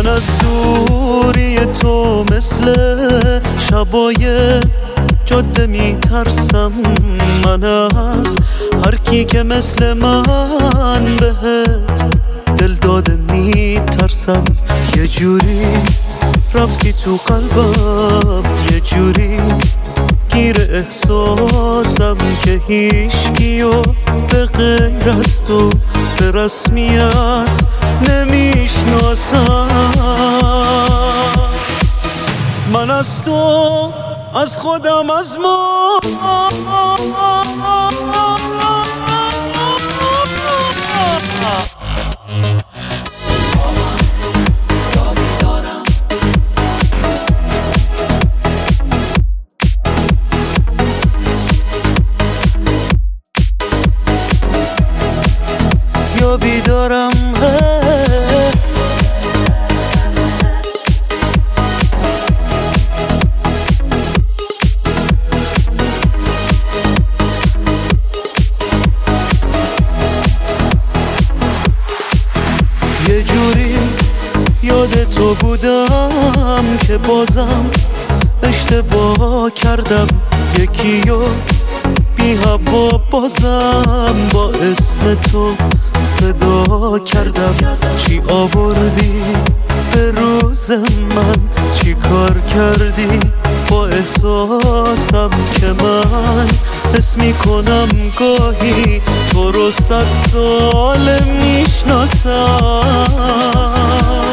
من از دوری تو مثل شبای جاده میترسم. من از هر کی که مثل من بهت دل داده میترسم. یه جوری رفتی تو قلبم، یه جوری گیر احساسم که هیچکیو به غیر از تو به رسمیت نمیشناسم. من از تو، از خودم، از ما یابی دارم. یه جوری یاد تو بودم که بازم اشتباه کردم. یکیو بی هوا بازم با اسم تو صدا کردم. چی آوردی به روز من، چی کار کردی با احساسم که من حس میکنم گاهی تو رو 100 سال میشناسم.